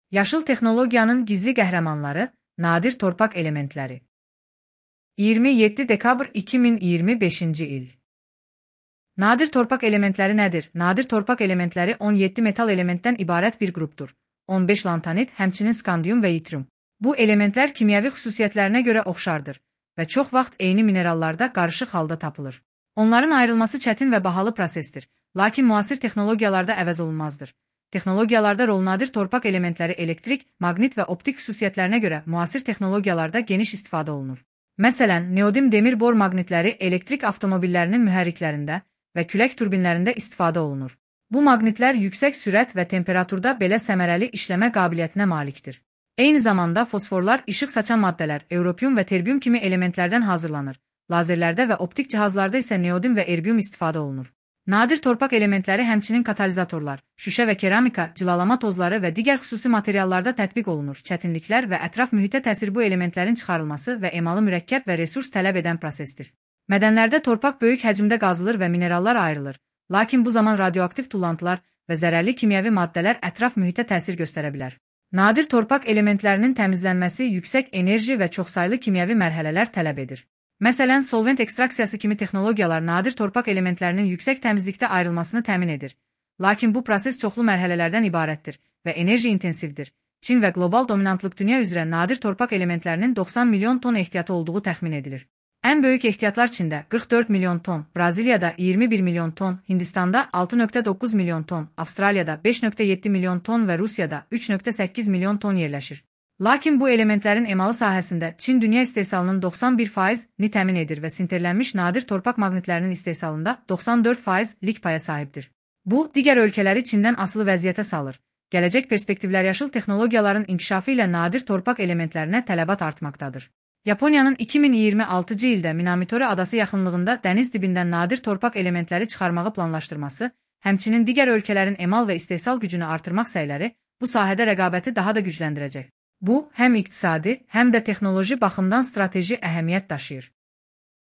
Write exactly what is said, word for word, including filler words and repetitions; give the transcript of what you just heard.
Yaşıl texnologiyanın gizli qəhrəmanları, nadir torpaq elementləri. iyirmi yeddi dekabr iki min iyirmi beşinci il. Nadir torpaq elementləri nədir? Nadir torpaq elementləri on yeddi metal elementdən ibarət bir qrupdur. on beş lantanit, həmçinin skandiyum və ytриum. Bu elementlər kimyəvi xüsusiyyətlərinə görə oxşardır və çox vaxt eyni minerallarda qarışıq halda tapılır. Onların ayrılması çətin və bahalı prosesdir, lakin müasir texnologiyalarda əvəz olunmazdır. Texnologiyalarda rol nadir torpaq elementləri elektrik, maqnit və optik xüsusiyyətlərinə görə müasir texnologiyalarda geniş istifadə olunur. Məsələn, neodim demir bor maqnitləri elektrik avtomobillərinin mühərriklərində və külək turbinlərində istifadə olunur. Bu maqnitlər yüksək sürət və temperaturda belə səmərəli işləmə qabiliyyətinə malikdir. Eyni zamanda fosforlar, işıq saçan maddələr, europium və terbium kimi elementlərdən hazırlanır. Lazerlərdə və optik cihazlarda isə neodim və erbium istifadə olunur. Nadir torpaq elementləri həmçinin katalizatorlar, şüşə və keramika, cilalama tozları və digər xüsusi materiallarda tətbiq olunur. Çətinliklər və ətraf mühitə təsir bu elementlərin çıxarılması və emalı mürəkkəb və resurs tələb edən prosesdir. Mədənlərdə torpaq böyük həcmdə qazılır və minerallar ayrılır. Lakin bu zaman radioaktiv tullantılar və zərərli kimyəvi maddələr ətraf mühitə təsir göstərə bilər. Nadir torpaq elementlərinin təmizlənməsi yüksək enerji və çoxsaylı kimyəvi mərhələlər tələb edir. Məsələn, solvent ekstraksiyası kimi texnologiyalar nadir torpaq elementlərinin yüksək təmizlikdə ayrılmasını təmin edir. Lakin bu proses çoxlu mərhələlərdən ibarətdir və enerji intensivdir. Çin və qlobal dominantlıq dünya üzrə nadir torpaq elementlərinin doxsan milyon ton ehtiyatı olduğu təxmin edilir. Ən böyük ehtiyatlar Çində qırx dörd milyon ton, Braziliyada iyirmi bir milyon ton, Hindistanda altı nöqtə doqquz milyon ton, Avstraliyada beş nöqtə yeddi milyon ton və Rusiyada üç nöqtə səkkiz milyon ton yerləşir. Lakin bu elementlərin emalı sahəsində Çin dünya istehsalının doxsan bir faizini təmin edir və sinterlənmiş nadir torpaq maqnitlərinin istehsalında doxsan dörd faizlik paya sahibdir. Bu, digər ölkələri Çindən asılı vəziyyətə salır. Gələcək perspektivlər yaşıl texnologiyaların inkişafı ilə nadir torpaq elementlərinə tələbat artmaqdadır. Yaponiyanın iki min iyirmi altıncı ildə Minamitори adası yaxınlığında dəniz dibindən nadir torpaq elementləri çıxarmağı planlaşdırması, həmçinin digər ölkələrin emal və istehsal gücünü artırmaq səyləri bu sahədə rəqabəti daha da gücləndirəcək. Bu, həm iqtisadi, həm də texnoloji baxımdan strateji əhəmiyyət daşıyır.